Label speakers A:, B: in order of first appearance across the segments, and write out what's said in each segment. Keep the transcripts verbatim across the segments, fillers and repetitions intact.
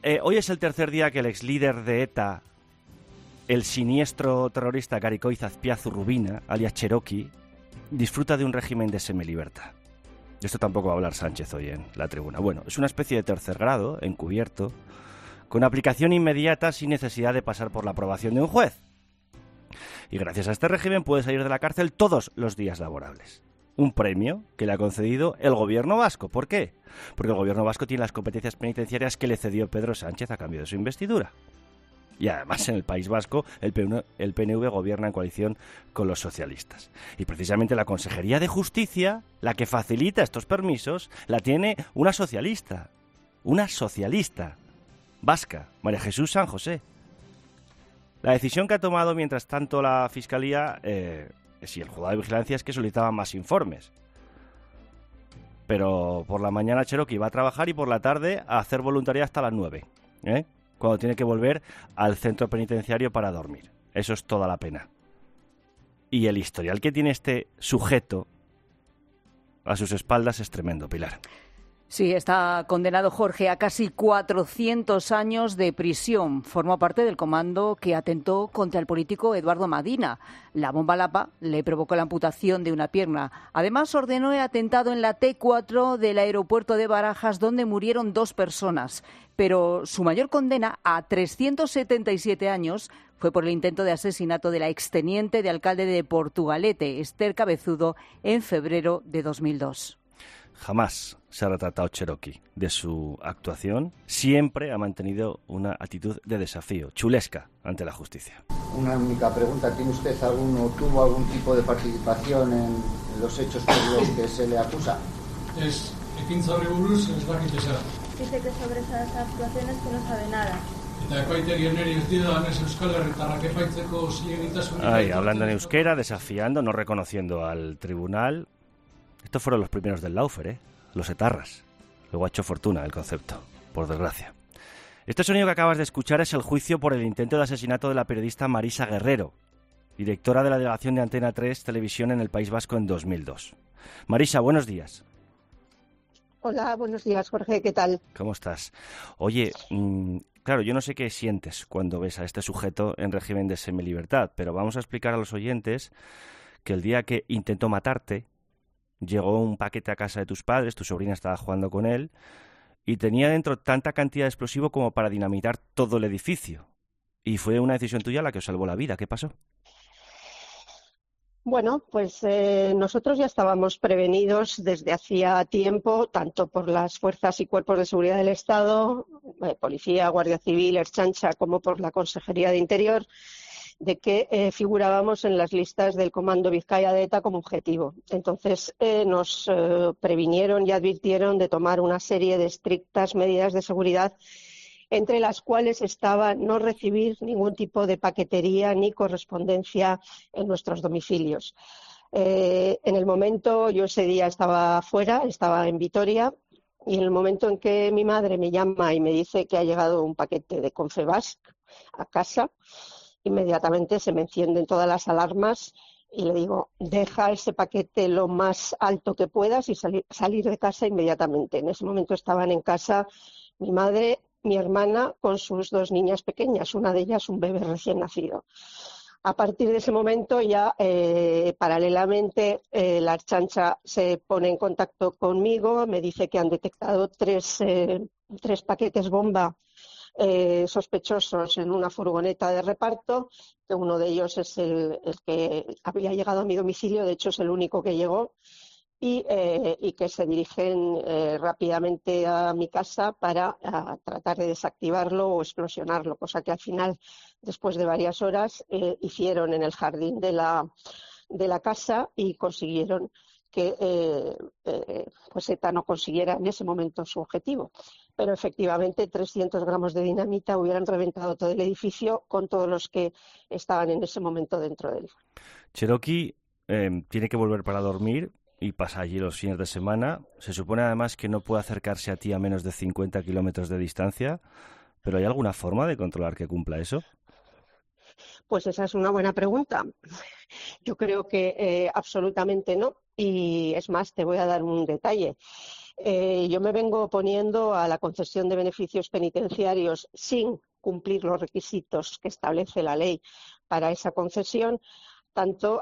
A: eh, hoy es el tercer día que el ex líder de ETA, el siniestro terrorista Garicoiz Azpiazu Rubina, alias Cherokee, disfruta de un régimen de semilibertad. De esto tampoco va a hablar Sánchez hoy en la tribuna. Bueno, es una especie de tercer grado, encubierto, con aplicación inmediata sin necesidad de pasar por la aprobación de un juez. Y gracias a este régimen puede salir de la cárcel todos los días laborables. Un premio que le ha concedido el gobierno vasco. ¿Por qué? Porque el gobierno vasco tiene las competencias penitenciarias que le cedió Pedro Sánchez a cambio de su investidura. Y además en el País Vasco el P N V gobierna en coalición con los socialistas. Y precisamente la Consejería de Justicia, la que facilita estos permisos, la tiene una socialista. Una socialista vasca, María Jesús San José. La decisión que ha tomado mientras tanto la Fiscalía, eh, si el juzgado de vigilancia, es que solicitaba más informes. Pero por la mañana Cherokee va a trabajar y por la tarde a hacer voluntariado hasta las nueve, ¿eh? Cuando tiene que volver al centro penitenciario para dormir. Eso es toda la pena. Y el historial que tiene este sujeto a sus espaldas es tremendo, Pilar.
B: Sí, está condenado Jorge a casi cuatrocientos años de prisión. Formó parte del comando que atentó contra el político Eduardo Madina. La bomba Lapa le provocó la amputación de una pierna. Además, ordenó el atentado en la T cuatro del aeropuerto de Barajas, donde murieron dos personas. Pero su mayor condena, a trescientos setenta y siete años, fue por el intento de asesinato de la exteniente de alcalde de Portugalete, Esther Cabezudo, en febrero de dos mil dos.
A: Jamás se ha retratado Cherokee de su actuación. Siempre ha mantenido una actitud de desafío, chulesca, ante la justicia.
C: Una única pregunta. ¿Tiene usted algún o tuvo algún tipo de participación en los hechos por los que se le acusa?
D: Es ekintza horri buruz ez dakit ezer.
E: Dice que sobre esas actuaciones que no sabe nada.
A: Ay, hablando en euskera, desafiando, no reconociendo al tribunal. Estos fueron los primeros del Laufer, ¿eh? Los etarras. Luego ha hecho fortuna el concepto, por desgracia. Este sonido que acabas de escuchar es el juicio por el intento de asesinato de la periodista Marisa Guerrero, directora de la delegación de Antena tres Televisión en el País Vasco en dos mil dos. Marisa, buenos días.
F: Hola, buenos días, Jorge, ¿qué tal?
A: ¿Cómo estás? Oye, mmm, claro, yo no sé qué sientes cuando ves a este sujeto en régimen de semilibertad, pero vamos a explicar a los oyentes que el día que intentó matarte, llegó un paquete a casa de tus padres, tu sobrina estaba jugando con él, y tenía dentro tanta cantidad de explosivo como para dinamitar todo el edificio. Y fue una decisión tuya la que os salvó la vida. ¿Qué pasó?
F: Bueno, pues eh, nosotros ya estábamos prevenidos desde hacía tiempo, tanto por las fuerzas y cuerpos de seguridad del Estado, eh, Policía, Guardia Civil, Ertzaintza, como por la Consejería de Interior, de que eh, figurábamos en las listas del Comando Vizcaya de ETA como objetivo. Entonces eh, nos eh, previnieron y advirtieron de tomar una serie de estrictas medidas de seguridad, entre las cuales estaba no recibir ningún tipo de paquetería ni correspondencia en nuestros domicilios. Eh, en el momento, yo ese día estaba fuera, estaba en Vitoria, y en el momento en que mi madre me llama y me dice que ha llegado un paquete de Confebask a casa, inmediatamente se me encienden todas las alarmas y le digo, deja ese paquete lo más alto que puedas y salir, salir de casa inmediatamente. En ese momento estaban en casa mi madre, mi hermana con sus dos niñas pequeñas, una de ellas un bebé recién nacido. A partir de ese momento ya eh, paralelamente eh, la Ertzaintza se pone en contacto conmigo, me dice que han detectado tres, eh, tres paquetes bomba Eh, sospechosos en una furgoneta de reparto, que uno de ellos es el, el que había llegado a mi domicilio, de hecho es el único que llegó, y, eh, y que se dirigen eh, rápidamente a mi casa para a tratar de desactivarlo o explosionarlo, cosa que al final, después de varias horas, eh, hicieron en el jardín de la, de la casa y consiguieron que eh, eh, pues ETA no consiguiera en ese momento su objetivo. Pero efectivamente trescientos gramos de dinamita hubieran reventado todo el edificio con todos los que estaban en ese momento dentro de él.
A: Cherokee eh, tiene que volver para dormir y pasa allí los fines de semana. Se supone además que no puede acercarse a ti a menos de cincuenta kilómetros de distancia, pero ¿hay alguna forma de controlar que cumpla eso?
F: Pues esa es una buena pregunta. Yo creo que eh, absolutamente no. Y es más, te voy a dar un detalle. Eh, yo me vengo oponiendo a la concesión de beneficios penitenciarios sin cumplir los requisitos que establece la ley para esa concesión, tanto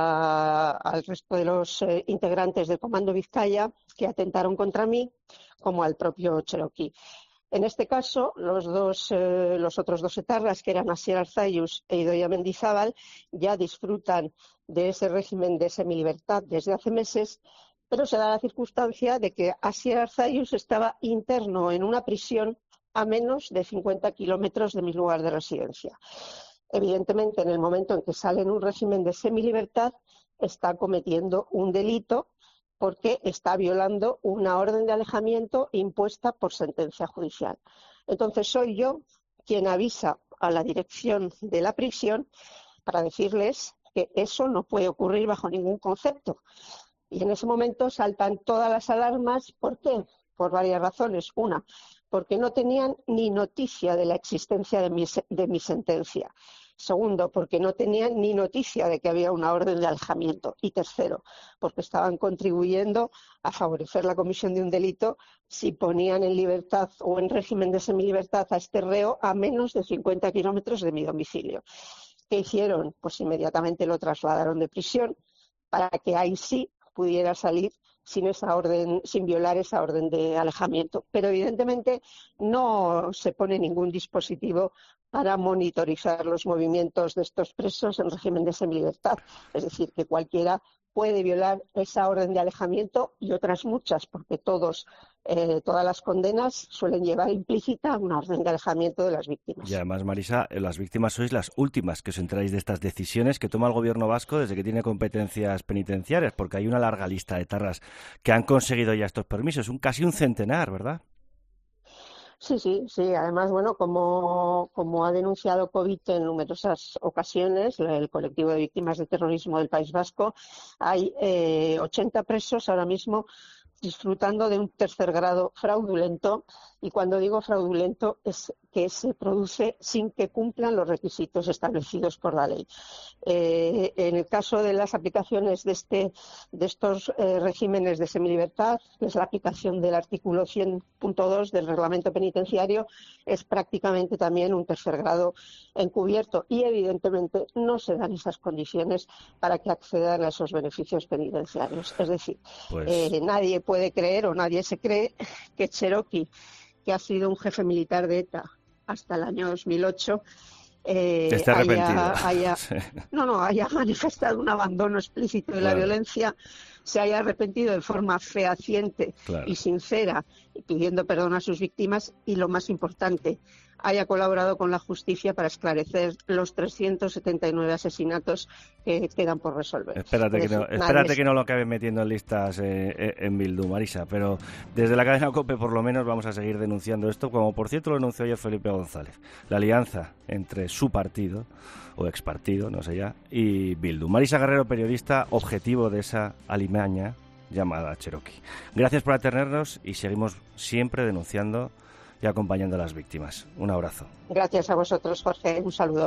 F: a, al resto de los eh, integrantes del Comando Vizcaya que atentaron contra mí, como al propio Cherokee. En este caso, los, dos, eh, los otros dos etarras, que eran Asier Arzayus e Idoia Mendizábal, ya disfrutan de ese régimen de semilibertad desde hace meses, pero se da la circunstancia de que Asier Arzayus estaba interno en una prisión a menos de cincuenta kilómetros de mi lugar de residencia. Evidentemente, en el momento en que sale en un régimen de semilibertad, está cometiendo un delito porque está violando una orden de alejamiento impuesta por sentencia judicial. Entonces, soy yo quien avisa a la dirección de la prisión para decirles que eso no puede ocurrir bajo ningún concepto. Y en ese momento saltan todas las alarmas. ¿Por qué? Por varias razones. Una, porque no tenían ni noticia de la existencia de mi, de mi sentencia. Segundo, porque no tenían ni noticia de que había una orden de alejamiento. Y tercero, porque estaban contribuyendo a favorecer la comisión de un delito si ponían en libertad o en régimen de semilibertad a este reo a menos de cincuenta kilómetros de mi domicilio. ¿Qué hicieron? Pues inmediatamente lo trasladaron de prisión para que ahí sí pudiera salir sin esa orden, sin violar esa orden de alejamiento. Pero evidentemente no se pone ningún dispositivo para monitorizar los movimientos de estos presos en régimen de semilibertad. Es decir, que cualquiera puede violar esa orden de alejamiento y otras muchas, porque todos, eh, todas las condenas suelen llevar implícita una orden de alejamiento de las víctimas.
A: Y además, Marisa, las víctimas sois las últimas que os enteráis de estas decisiones que toma el gobierno vasco desde que tiene competencias penitenciarias, porque hay una larga lista de etarras que han conseguido ya estos permisos, un casi un centenar, ¿verdad?
F: Sí, sí, sí. Además, bueno, como, como ha denunciado Covite en numerosas ocasiones, el colectivo de víctimas de terrorismo del País Vasco, hay eh, ochenta presos ahora mismo disfrutando de un tercer grado fraudulento, y cuando digo fraudulento es que se produce sin que cumplan los requisitos establecidos por la ley. Eh, en el caso de las aplicaciones de, este, de estos eh, regímenes de semilibertad, que es la aplicación del artículo cien punto dos del reglamento penitenciario, es prácticamente también un tercer grado encubierto y evidentemente no se dan esas condiciones para que accedan a esos beneficios penitenciarios. Es decir, pues... eh, nadie puede creer o nadie se cree que Cherokee, que ha sido un jefe militar de ETA hasta el año dos mil ocho, eh,
A: Esté arrepentido.
F: haya, haya, sí. no, no, haya manifestado un abandono explícito de claro. la violencia, se haya arrepentido de forma fehaciente claro. y sincera, pidiendo perdón a sus víctimas y, lo más importante, haya colaborado con la justicia para esclarecer los trescientos setenta y nueve asesinatos que quedan por resolver.
A: Espérate, que no, espérate es... que no lo acaben metiendo en listas eh, en Bildu, Marisa, pero desde la cadena COPE por lo menos vamos a seguir denunciando esto, como por cierto lo denunció ayer Felipe González, la alianza entre su partido, o expartido, no sé ya, y Bildu. Marisa Guerrero, periodista objetivo de esa alimaña llamada Cherokee. Gracias por atendernos y seguimos siempre denunciando y acompañando a las víctimas. Un abrazo.
F: Gracias a vosotros, Jorge. Un saludo.